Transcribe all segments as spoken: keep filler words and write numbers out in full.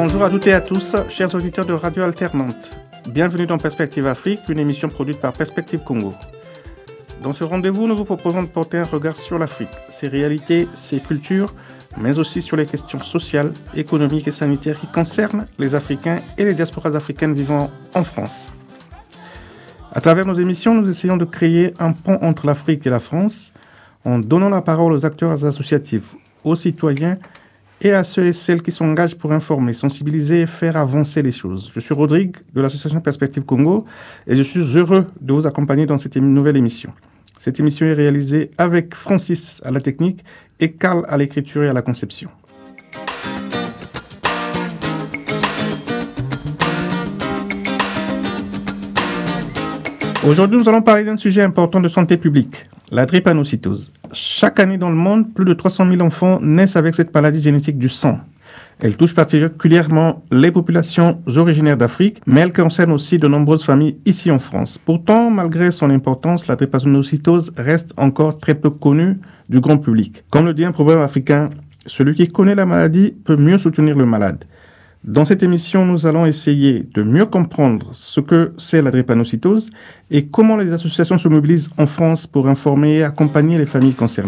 Bonjour à toutes et à tous, chers auditeurs de Radio Alternante. Bienvenue dans Perspective Afrique, une émission produite par Perspective Congo. Dans ce rendez-vous, nous vous proposons de porter un regard sur l'Afrique, ses réalités, ses cultures, mais aussi sur les questions sociales, économiques et sanitaires qui concernent les Africains et les diasporas africaines vivant en France. À travers nos émissions, nous essayons de créer un pont entre l'Afrique et la France en donnant la parole aux acteurs associatifs, aux citoyens et à ceux et celles qui s'engagent pour informer, sensibiliser et faire avancer les choses. Je suis Rodrigue de l'association Perspective Congo et je suis heureux de vous accompagner dans cette nouvelle émission. Cette émission est réalisée avec Francis à la technique et Karl à l'écriture et à la conception. Aujourd'hui, nous allons parler d'un sujet important de santé publique, la drépanocytose. Chaque année dans le monde, plus de trois cent mille enfants naissent avec cette maladie génétique du sang. Elle touche particulièrement les populations originaires d'Afrique, mais elle concerne aussi de nombreuses familles ici en France. Pourtant, malgré son importance, la drépanocytose reste encore très peu connue du grand public. Comme le dit un proverbe africain, celui qui connaît la maladie peut mieux soutenir le malade. Dans cette émission, nous allons essayer de mieux comprendre ce que c'est la drépanocytose et comment les associations se mobilisent en France pour informer et accompagner les familles concernées.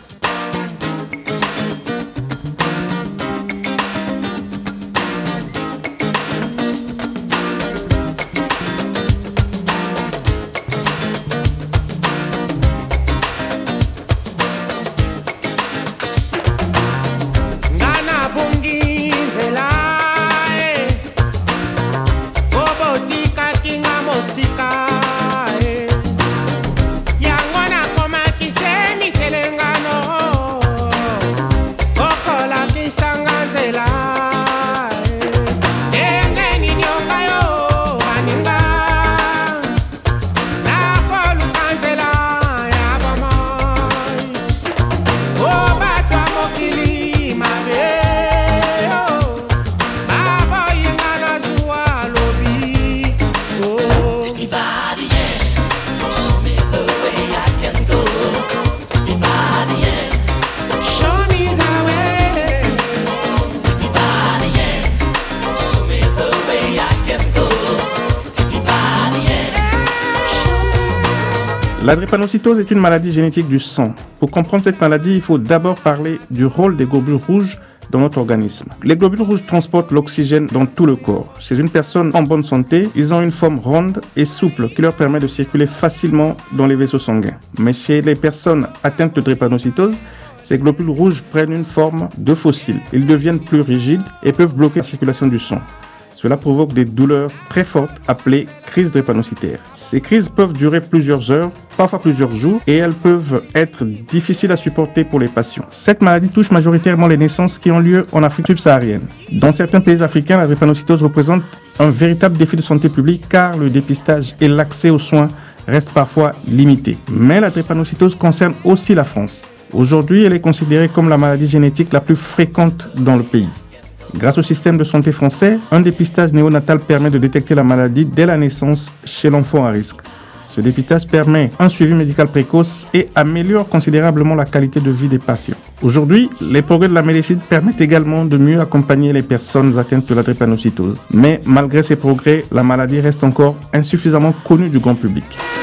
La drépanocytose est une maladie génétique du sang. Pour comprendre cette maladie, il faut d'abord parler du rôle des globules rouges dans notre organisme. Les globules rouges transportent l'oxygène dans tout le corps. Chez une personne en bonne santé, ils ont une forme ronde et souple qui leur permet de circuler facilement dans les vaisseaux sanguins. Mais chez les personnes atteintes de drépanocytose, ces globules rouges prennent une forme de fossile. Ils deviennent plus rigides et peuvent bloquer la circulation du sang. Cela provoque des douleurs très fortes appelées crises drépanocytaires. Ces crises peuvent durer plusieurs heures, parfois plusieurs jours, et elles peuvent être difficiles à supporter pour les patients. Cette maladie touche majoritairement les naissances qui ont lieu en Afrique subsaharienne. Dans certains pays africains, la drépanocytose représente un véritable défi de santé publique car le dépistage et l'accès aux soins restent parfois limités. Mais la drépanocytose concerne aussi la France. Aujourd'hui, elle est considérée comme la maladie génétique la plus fréquente dans le pays. Grâce au système de santé français, un dépistage néonatal permet de détecter la maladie dès la naissance chez l'enfant à risque. Ce dépistage permet un suivi médical précoce et améliore considérablement la qualité de vie des patients. Aujourd'hui, les progrès de la médecine permettent également de mieux accompagner les personnes atteintes de la drépanocytose. Mais malgré ces progrès, la maladie reste encore insuffisamment connue du grand public.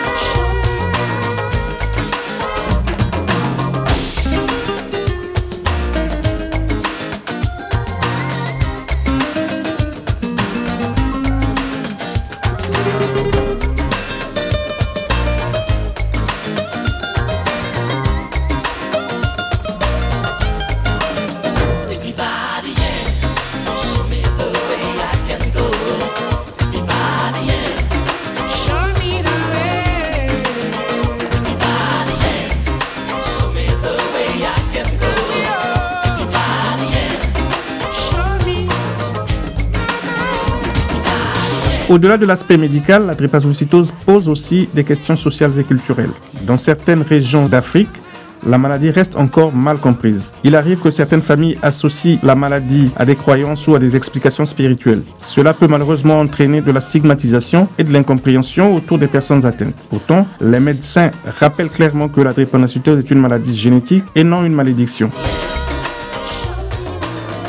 Au-delà de l'aspect médical, la drépanocytose pose aussi des questions sociales et culturelles. Dans certaines régions d'Afrique, la maladie reste encore mal comprise. Il arrive que certaines familles associent la maladie à des croyances ou à des explications spirituelles. Cela peut malheureusement entraîner de la stigmatisation et de l'incompréhension autour des personnes atteintes. Pourtant, les médecins rappellent clairement que la drépanocytose est une maladie génétique et non une malédiction.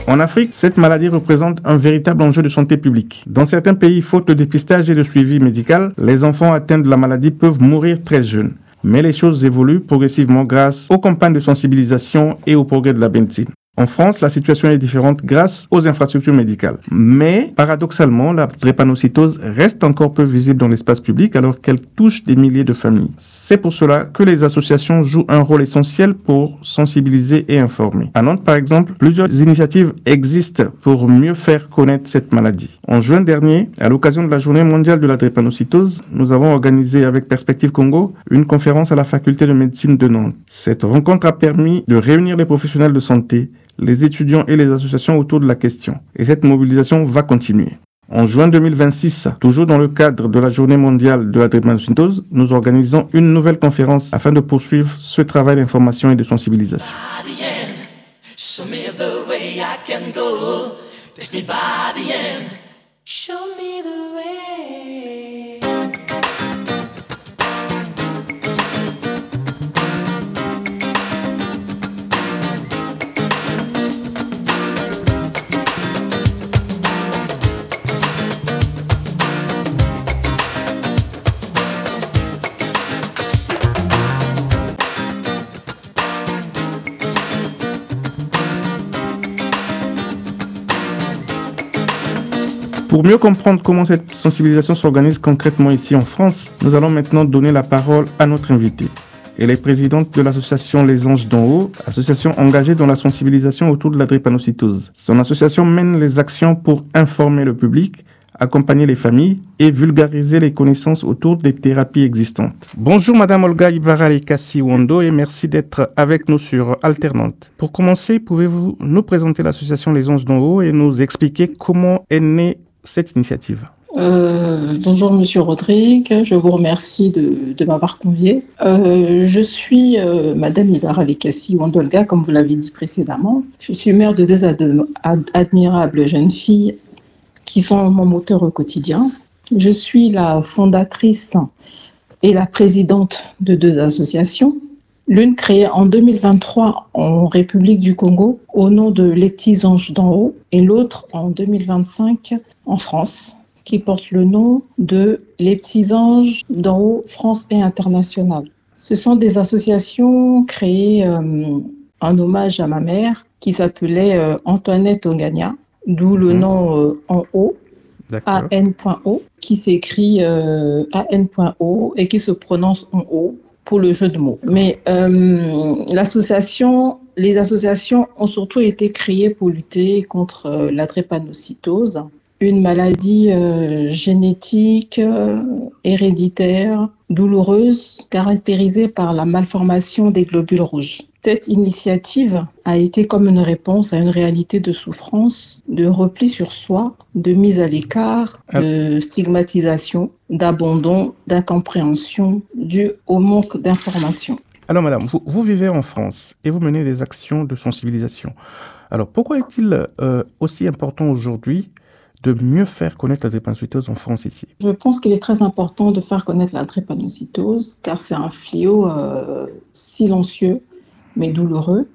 En Afrique, cette maladie représente un véritable enjeu de santé publique. Dans certains pays, faute de dépistage et de suivi médical, les enfants atteints de la maladie peuvent mourir très jeunes. Mais les choses évoluent progressivement grâce aux campagnes de sensibilisation et au progrès de la médecine. En France, la situation est différente grâce aux infrastructures médicales. Mais, paradoxalement, la drépanocytose reste encore peu visible dans l'espace public alors qu'elle touche des milliers de familles. C'est pour cela que les associations jouent un rôle essentiel pour sensibiliser et informer. À Nantes, par exemple, plusieurs initiatives existent pour mieux faire connaître cette maladie. En juin dernier, à l'occasion de la Journée mondiale de la drépanocytose, nous avons organisé avec Perspective Congo une conférence à la faculté de médecine de Nantes. Cette rencontre a permis de réunir les professionnels de santé, les étudiants et les associations autour de la question. Et cette mobilisation va continuer. En juin deux mille vingt-six, toujours dans le cadre de la Journée mondiale de la drépanocytose, nous organisons une nouvelle conférence afin de poursuivre ce travail d'information et de sensibilisation. Pour mieux comprendre comment cette sensibilisation s'organise concrètement ici en France, nous allons maintenant donner la parole à notre invitée. Elle est présidente de l'association Les Anges d'en haut, association engagée dans la sensibilisation autour de la drépanocytose. Son association mène les actions pour informer le public, accompagner les familles et vulgariser les connaissances autour des thérapies existantes. Bonjour Madame Olga Ibarra-Likasi-Wondo et merci d'être avec nous sur Alternante. Pour commencer, pouvez-vous nous présenter l'association Les Anges d'en haut et nous expliquer comment est née cette initiative? Euh, bonjour Monsieur Rodrigue, je vous remercie de, de m'avoir convié. Euh, je suis euh, Madame Ibarra-Likasi-Wondo, comme vous l'avez dit précédemment. Je suis mère de deux ad- ad- admirables jeunes filles qui sont mon moteur au quotidien. Je suis la fondatrice et la présidente de deux associations. L'une créée en deux mille vingt-trois en République du Congo au nom de Les Petits Anges d'en haut et l'autre en deux mille vingt-cinq en France qui porte le nom de Les Petits Anges d'en haut France et International. Ce sont des associations créées euh, en hommage à ma mère qui s'appelait euh, Antoinette Ongania, d'où le mmh. nom euh, en haut, A N.O, qui s'écrit euh, A N.O et qui se prononce en haut pour le jeu de mots. Mais euh, l'association, les associations ont surtout été créées pour lutter contre euh, la drépanocytose, une maladie euh, génétique, euh, héréditaire, douloureuse, caractérisée par la malformation des globules rouges. Cette initiative a été comme une réponse à une réalité de souffrance, de repli sur soi, de mise à l'écart, de stigmatisation, d'abandon, d'incompréhension due au manque d'information. Alors madame, vous, vous vivez en France et vous menez des actions de sensibilisation. Alors pourquoi est-il euh, aussi important aujourd'hui de mieux faire connaître la drépanocytose en France ici? Je pense qu'il est très important de faire connaître la drépanocytose car c'est un fléau euh, silencieux mais douloureux.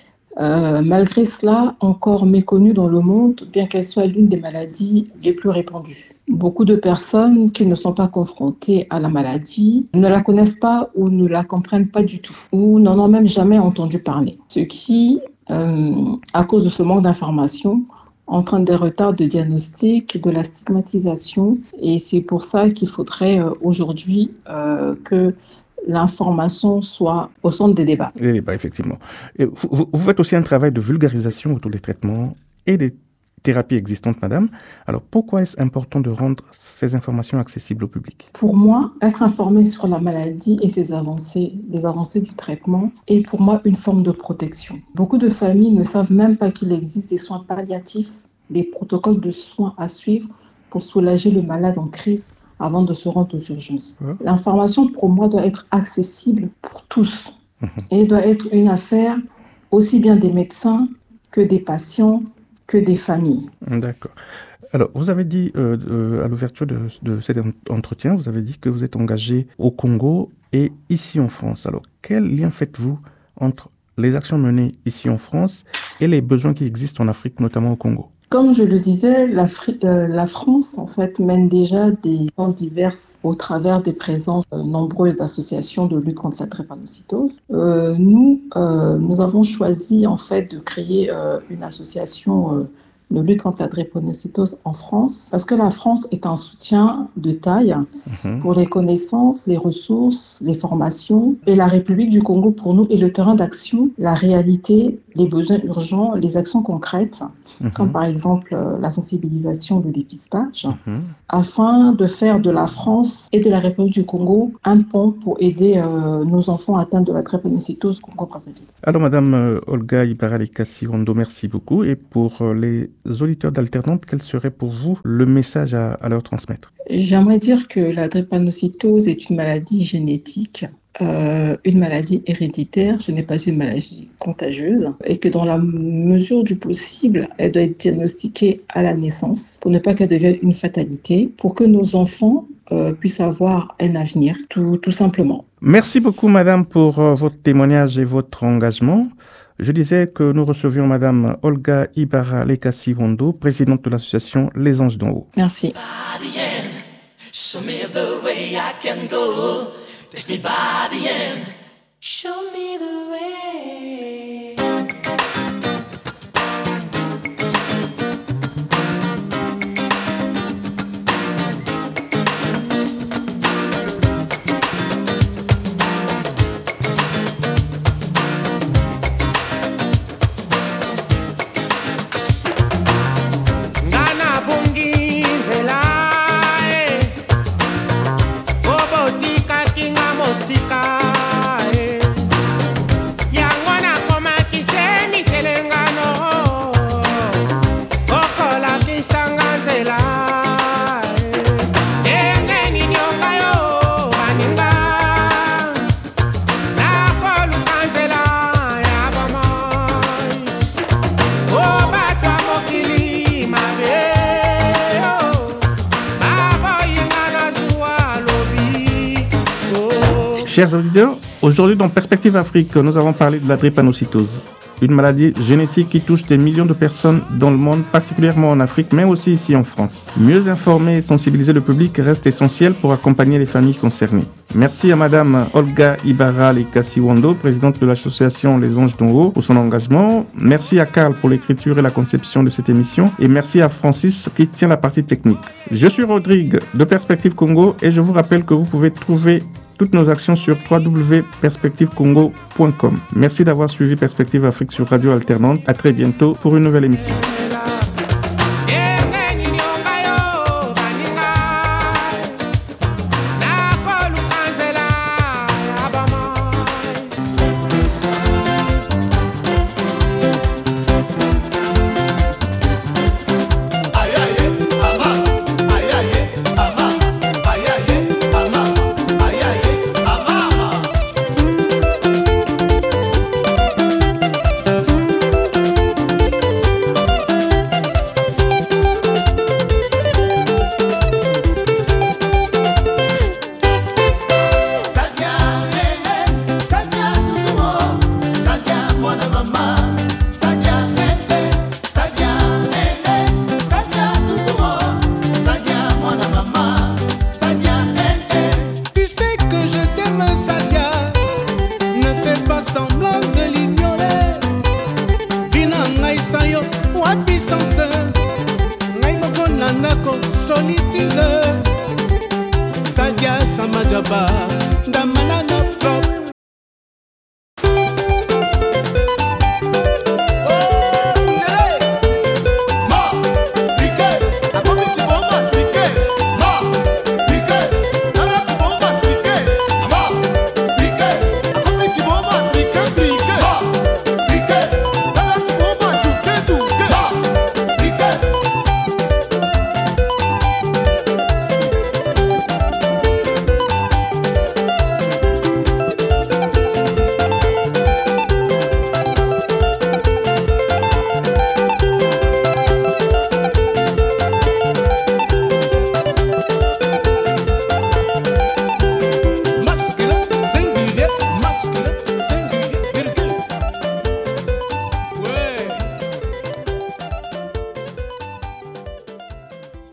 Euh, malgré cela, encore méconnue dans le monde, bien qu'elle soit l'une des maladies les plus répandues. Beaucoup de personnes qui ne sont pas confrontées à la maladie ne la connaissent pas ou ne la comprennent pas du tout, ou n'en ont même jamais entendu parler. Ce qui, euh, à cause de ce manque d'information, entraîne des retards de diagnostic, de la stigmatisation, et c'est pour ça qu'il faudrait euh, aujourd'hui euh, que l'information soit au centre des débats. Les débats, effectivement. Et vous, vous, vous faites aussi un travail de vulgarisation autour des traitements et des thérapies existantes, madame. Alors, pourquoi est-ce important de rendre ces informations accessibles au public? Pour moi, être informé sur la maladie et ses avancées, les avancées du traitement, est pour moi une forme de protection. Beaucoup de familles ne savent même pas qu'il existe des soins palliatifs, des protocoles de soins à suivre pour soulager le malade en crise avant de se rendre aux urgences. Ouais. L'information, pour moi, doit être accessible pour tous mmh. et doit être une affaire aussi bien des médecins que des patients, que des familles. D'accord. Alors, vous avez dit, euh, euh, à l'ouverture de, de cet entretien, vous avez dit que vous êtes engagé au Congo et ici en France. Alors, quel lien faites-vous entre les actions menées ici en France et les besoins qui existent en Afrique, notamment au Congo. Comme je le disais, euh, la France en fait mène déjà des actions diverses au travers des présences euh, nombreuses d'associations de lutte contre la drépanocytose. Euh, nous, euh, nous avons choisi en fait de créer euh, une association euh, de lutte contre la drépanocytose en France, parce que la France est un soutien de taille mmh. pour les connaissances, les ressources, les formations, et la République du Congo pour nous est le terrain d'action, la réalité, les besoins urgents, les actions concrètes, mmh. comme par exemple euh, la sensibilisation, le dépistage, mmh. afin de faire de la France et de la République du Congo un pont pour aider euh, nos enfants atteints de la drépanocytose Congo-Brazzaville. Alors Madame euh, Olga Ibarale-Kassi-Wondo, merci beaucoup. Et pour euh, les auditeurs d'Alternante, quel serait pour vous le message à, à leur transmettre? J'aimerais dire que la drépanocytose est une maladie génétique, euh, une maladie héréditaire, ce n'est pas une maladie contagieuse, et que dans la mesure du possible, elle doit être diagnostiquée à la naissance pour ne pas qu'elle devienne une fatalité, pour que nos enfants euh, puissent avoir un avenir, tout, tout simplement. Merci beaucoup Madame pour euh, votre témoignage et votre engagement. Je disais que nous recevions Madame Olga Ibarale-Kassi-Wondo, présidente de l'association Les Anges d'en haut. Merci. Chers auditeurs, aujourd'hui dans Perspective Afrique, nous avons parlé de la drépanocytose, une maladie génétique qui touche des millions de personnes dans le monde, particulièrement en Afrique, mais aussi ici en France. Mieux informer et sensibiliser le public reste essentiel pour accompagner les familles concernées. Merci à Madame Olga Ibarale-Kassi-Wondo, présidente de l'association Les Anges d'en haut, pour son engagement. Merci à Karl pour l'écriture et la conception de cette émission. Et merci à Francis qui tient la partie technique. Je suis Rodrigue de Perspective Congo et je vous rappelle que vous pouvez trouver toutes nos actions sur w w w point perspective congo point com. Merci d'avoir suivi Perspective Afrique sur Radio Alternante. À très bientôt pour une nouvelle émission. Solitude, Sadia Samajaba.